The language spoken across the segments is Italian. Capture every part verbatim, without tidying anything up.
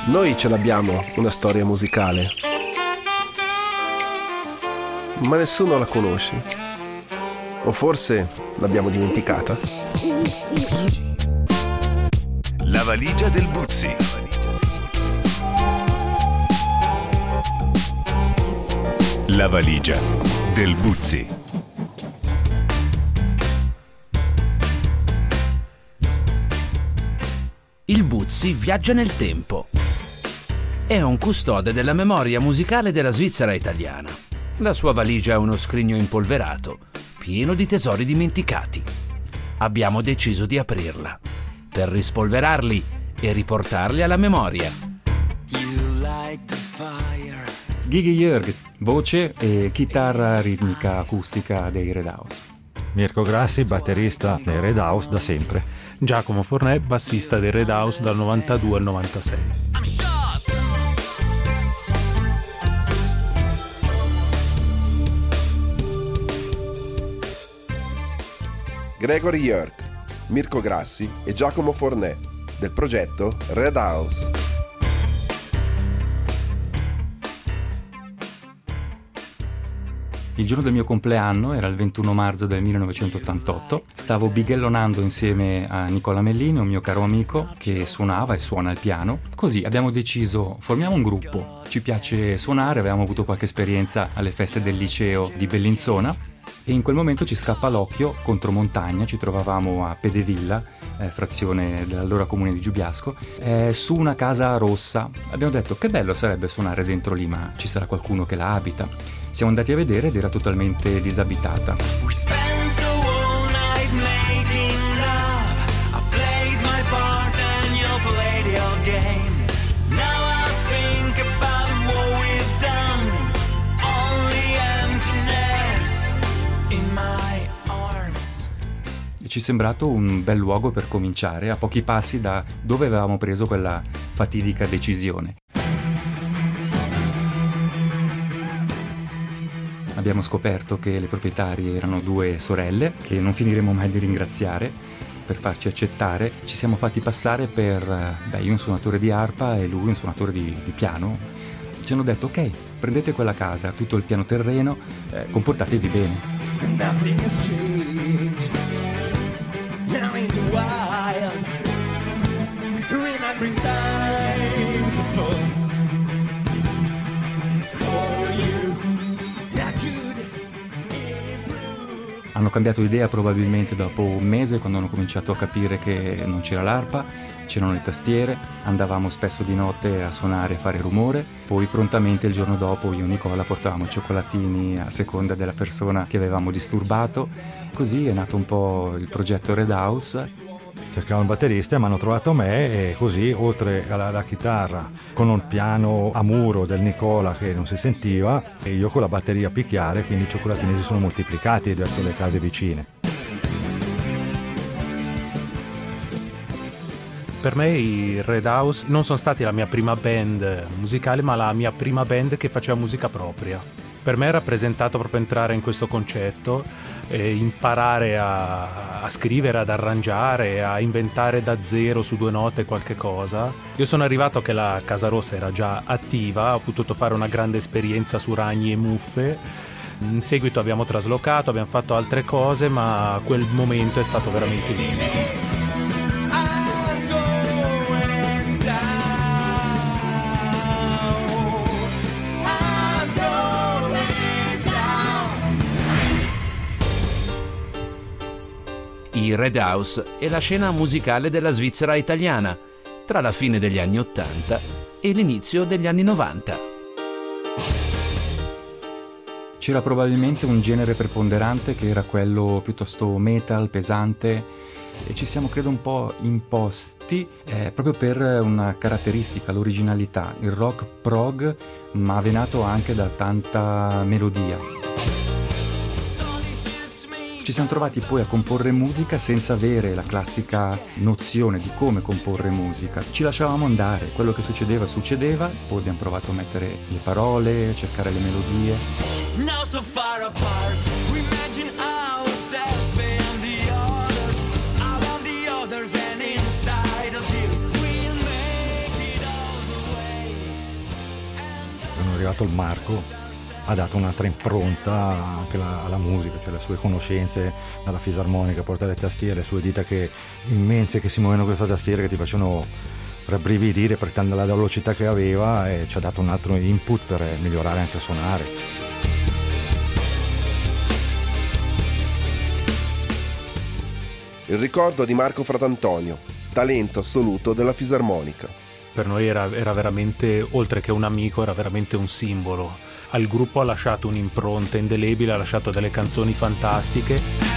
Noi ce l'abbiamo una storia musicale, ma nessuno la conosce. O forse l'abbiamo dimenticata? La valigia del Buzzi. La valigia del Buzzi. Il Buzzi viaggia nel tempo. È un custode della memoria musicale della Svizzera italiana. La sua valigia è uno scrigno impolverato, pieno di tesori dimenticati. Abbiamo deciso di aprirla, per rispolverarli e riportarli alla memoria. Gigi Jörg, voce e chitarra ritmica acustica dei Red House. Mirko Grassi, batterista dei Red House da sempre. Giacomo Fornè, bassista dei Red House dal novantadue al novantasei. Gregory Jörg, Mirko Grassi e Giacomo Fornè del progetto Red House. Il giorno del mio compleanno era il ventuno marzo del millenovecentottantotto. Stavo bighellonando insieme a Nicola Mellini, un mio caro amico che suonava e suona il piano. Così abbiamo deciso, formiamo un gruppo. Ci piace suonare, avevamo avuto qualche esperienza alle feste del liceo di Bellinzona. E in quel momento ci scappa l'occhio contro montagna, ci trovavamo a Pedevilla, eh, frazione dell'allora comune di Giubiasco, eh, su una casa rossa. Abbiamo detto che bello sarebbe suonare dentro lì, ma ci sarà qualcuno che la abita. Siamo andati a vedere ed era totalmente disabitata. Ci è sembrato un bel luogo per cominciare, a pochi passi da dove avevamo preso quella fatidica decisione. Abbiamo scoperto che le proprietarie erano due sorelle, che non finiremo mai di ringraziare per farci accettare. Ci siamo fatti passare per, beh, io un suonatore di arpa e lui un suonatore di, di piano. Ci hanno detto, ok, prendete quella casa, tutto il piano terreno, eh, comportatevi bene. Now in the wild, remembering times for you, that could improve. Hanno cambiato idea probabilmente dopo un mese, quando hanno cominciato a capire che non c'era l'arpa, c'erano le tastiere, andavamo spesso di notte a suonare e fare rumore, poi prontamente il giorno dopo io e Nicola portavamo cioccolatini a seconda della persona che avevamo disturbato. Così è nato un po' il progetto Red House. Cercavano un batterista, mi hanno trovato me e così, oltre alla, alla chitarra, con un piano a muro del Nicola che non si sentiva, e io con la batteria a picchiare, quindi i cioccolatini si sono moltiplicati verso le case vicine. Per me i Red House non sono stati la mia prima band musicale, ma la mia prima band che faceva musica propria. Per me è rappresentato proprio entrare in questo concetto e imparare a, a scrivere, ad arrangiare, a inventare da zero su due note qualche cosa. Io sono arrivato che la Casa Rossa era già attiva, ho potuto fare una grande esperienza su ragni e muffe. In seguito abbiamo traslocato, abbiamo fatto altre cose, ma quel momento è stato veramente lindo. I Red House è la scena musicale della Svizzera italiana, tra la fine degli anni ottanta e l'inizio degli anni novanta. C'era probabilmente un genere preponderante che era quello piuttosto metal, pesante, e ci siamo credo un po' imposti eh, proprio per una caratteristica, l'originalità, il rock prog, ma venato anche da tanta melodia. Ci siamo trovati poi a comporre musica senza avere la classica nozione di come comporre musica. Ci lasciavamo andare, quello che succedeva succedeva, poi abbiamo provato a mettere le parole, a cercare le melodie. Now so far apart, we imagine ourselves and the others, around the others and inside of you. We'll make it all the way. arrivato il Marco, ha dato un'altra impronta anche la, alla musica, cioè le sue conoscenze dalla fisarmonica, portare le tastiere, le sue dita che immense che si muovono con questa tastiera che ti facevano rabbrividire per la velocità che aveva, e ci ha dato un altro input per migliorare anche a suonare. Il ricordo di Marco Fratantonio, talento assoluto della fisarmonica. Per noi era, era veramente, oltre che un amico, era veramente un simbolo. Al gruppo ha lasciato un'impronta indelebile, ha lasciato delle canzoni fantastiche.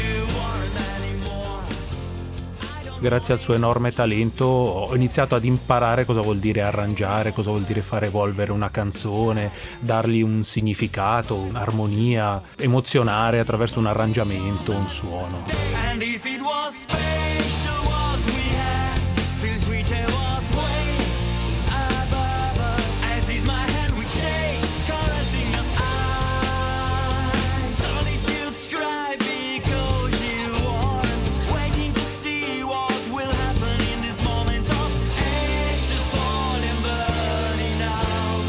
Grazie al suo enorme talento ho iniziato ad imparare cosa vuol dire arrangiare, cosa vuol dire far evolvere una canzone, dargli un significato, un'armonia, emozionare attraverso un arrangiamento, un suono. And if it was special what we had, still sweeter what waits above us. As is my hand which shakes, caressing your eyes. Solitude scribe because you are waiting to see what will happen in this moment of ashes falling, burning out.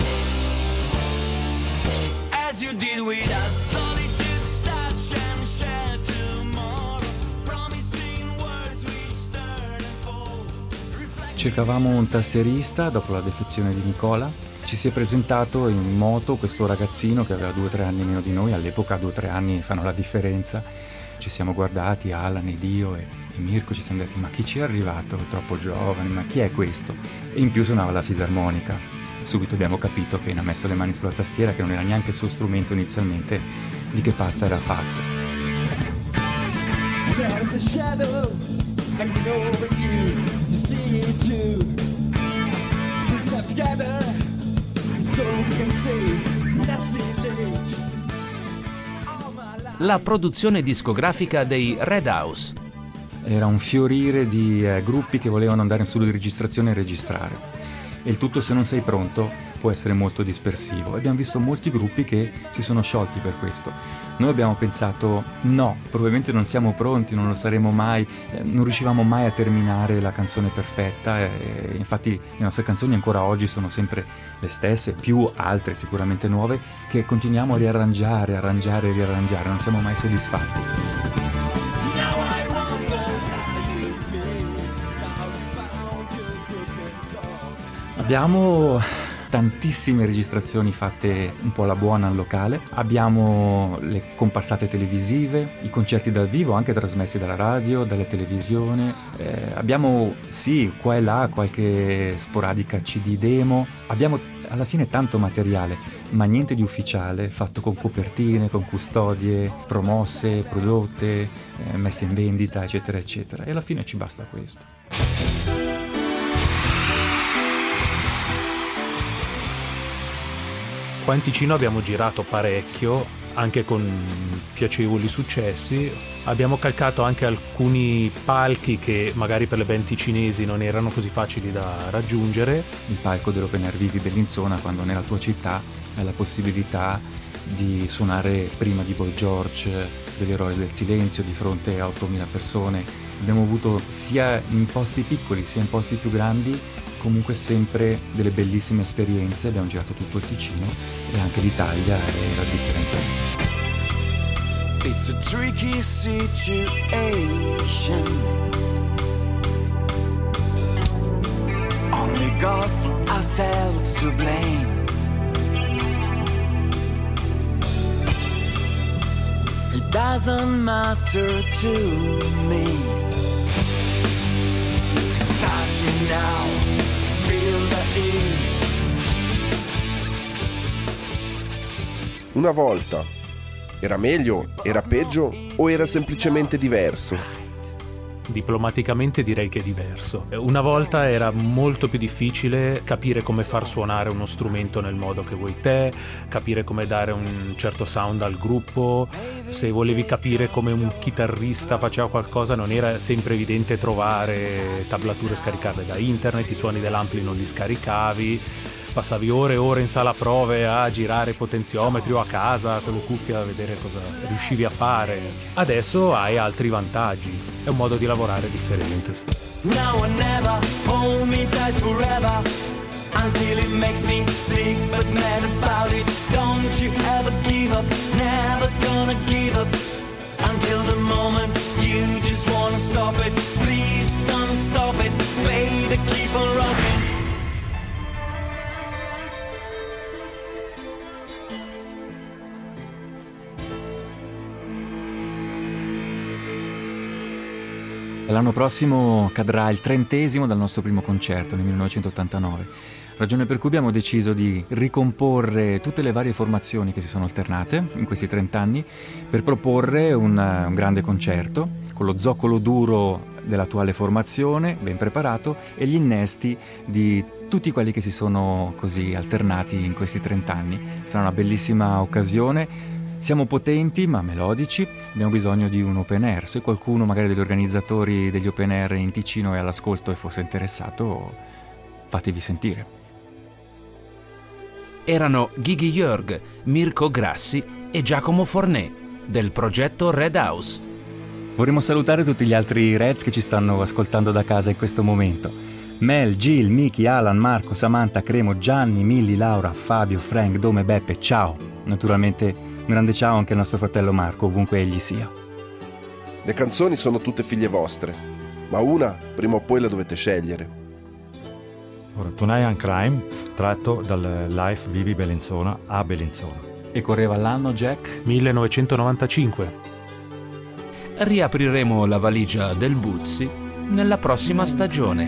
As you did with us, solitude's touch and share tomorrow, promising words which turn and fall. Cercavamo un tastierista dopo la defezione di Nicola. Ci si è presentato in moto questo ragazzino che aveva due o tre anni meno di noi, all'epoca due o tre anni fanno la differenza. Ci siamo guardati, Alan ed io e, e Mirko, ci siamo detti: ma chi ci è arrivato? Troppo giovane, ma chi è questo? E in più suonava la fisarmonica. Subito abbiamo capito, appena messo le mani sulla tastiera, che non era neanche il suo strumento inizialmente, di che pasta era fatto. There's a shadow hanging over you, you see it too. Put us together so we can say lasting age. All my life. La produzione discografica dei Red House. Era un fiorire di eh, gruppi che volevano andare in studio di registrazione e registrare. E il tutto, se non sei pronto, può essere molto dispersivo. Abbiamo visto molti gruppi che si sono sciolti per questo. Noi abbiamo pensato: no, probabilmente non siamo pronti, non lo saremo mai, eh, non riuscivamo mai a terminare la canzone perfetta. E, infatti le nostre canzoni ancora oggi sono sempre le stesse, più altre sicuramente nuove, che continuiamo a riarrangiare, arrangiare e riarrangiare, non siamo mai soddisfatti. Abbiamo tantissime registrazioni fatte un po' alla buona al locale, abbiamo le comparsate televisive, i concerti dal vivo anche trasmessi dalla radio, dalla televisione, eh, abbiamo sì qua e là qualche sporadica C D demo, abbiamo alla fine tanto materiale, ma niente di ufficiale, fatto con copertine, con custodie, promosse, prodotte, eh, messe in vendita, eccetera eccetera, e alla fine ci basta questo. Qua in Ticino abbiamo girato parecchio, anche con piacevoli successi. Abbiamo calcato anche alcuni palchi che magari per le band ticinesi non erano così facili da raggiungere. Il palco dell'Open Air Vivi Bellinzona, quando nella tua città hai la possibilità di suonare prima di Boy George, degli Eroi del Silenzio, di fronte a ottomila persone. Abbiamo avuto sia in posti piccoli sia in posti più grandi comunque sempre delle bellissime esperienze. Abbiamo girato tutto il Ticino e anche l'Italia e la Svizzera intera. It's a tricky situation. Only got ourselves to blame. It doesn't matter to me. Touch me now, feel the heat. Una volta era meglio, era peggio o era semplicemente diverso? Diplomaticamente direi che è diverso. Una volta era molto più difficile capire come far suonare uno strumento nel modo che vuoi te, capire come dare un certo sound al gruppo. Se volevi capire come un chitarrista faceva qualcosa non era sempre evidente trovare tablature scaricarle da internet, i suoni dell'ampli non li scaricavi, passavi ore e ore in sala prove a girare potenziometri o a casa con le cuffie a vedere cosa riuscivi a fare. Adesso hai altri vantaggi, è un modo di lavorare differente. Now or never, hold me tight forever until it makes me sick but mad about it. Don't you ever give up, never gonna give up until the moment you just wanna stop it. Please don't stop it, baby, keep on rocking. L'anno prossimo cadrà il trentesimo dal nostro primo concerto nel millenovecentottantanove, ragione per cui abbiamo deciso di ricomporre tutte le varie formazioni che si sono alternate in questi trent'anni per proporre un, un grande concerto con lo zoccolo duro dell'attuale formazione, ben preparato, e gli innesti di tutti quelli che si sono così alternati in questi trent'anni. Sarà una bellissima occasione. Siamo potenti ma melodici, abbiamo bisogno di un open air. Se qualcuno magari degli organizzatori degli open air in Ticino è all'ascolto e fosse interessato, fatevi sentire. Erano Gigi Jörg, Mirko Grassi e Giacomo Forné del progetto Red House. Vorremmo salutare tutti gli altri Reds che ci stanno ascoltando da casa in questo momento. Mel, Jill, Miki, Alan, Marco, Samantha, Cremo, Gianni, Milli, Laura, Fabio, Frank, Dome, Beppe, ciao. Naturalmente un grande ciao anche al nostro fratello Marco, ovunque egli sia. Le canzoni sono tutte figlie vostre, ma una prima o poi la dovete scegliere. Ora, Tonight and Crime, tratto dal Life Vivi Bellinzona a Bellinzona. E correva l'anno, Jack? millenovecentonovantacinque. Riapriremo la valigia del Buzzi nella prossima stagione.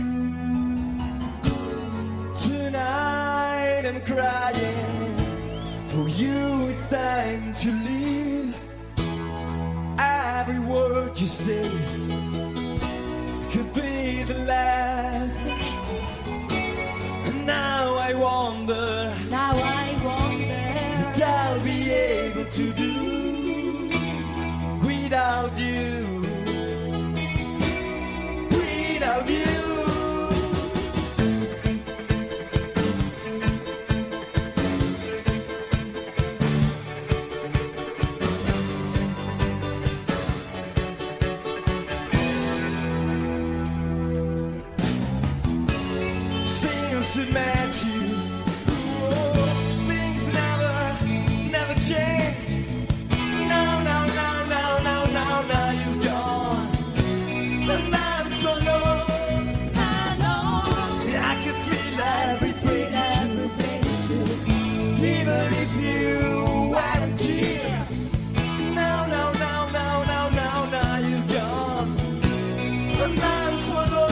Tonight I'm crying. For you it's time to leave. Every word you say could be the last. And now I wonder, now I wonder what I'll be able to do without you, without you. We met you. Oh, things never, never change. No, no, no, no, no, no, no, you're gone. And I'm so low. I know. I can feel everything too. Even if you weren't here. No, no, no, no, no, no, no, you're gone. And I'm so low.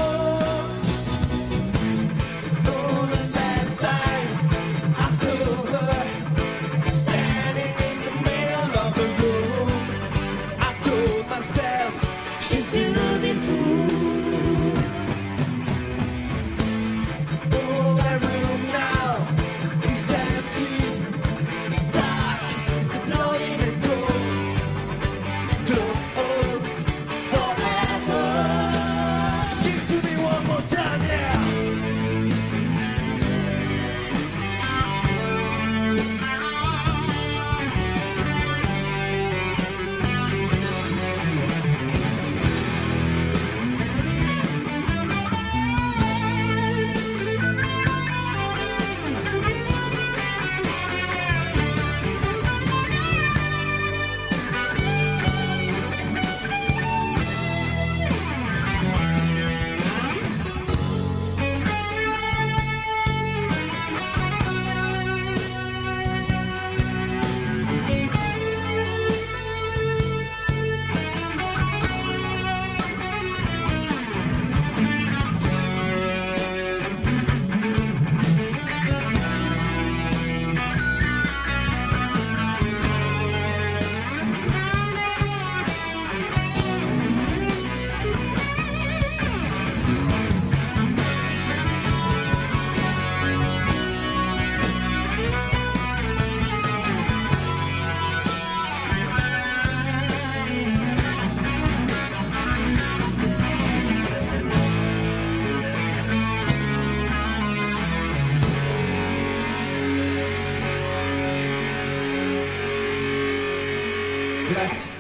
Grazie.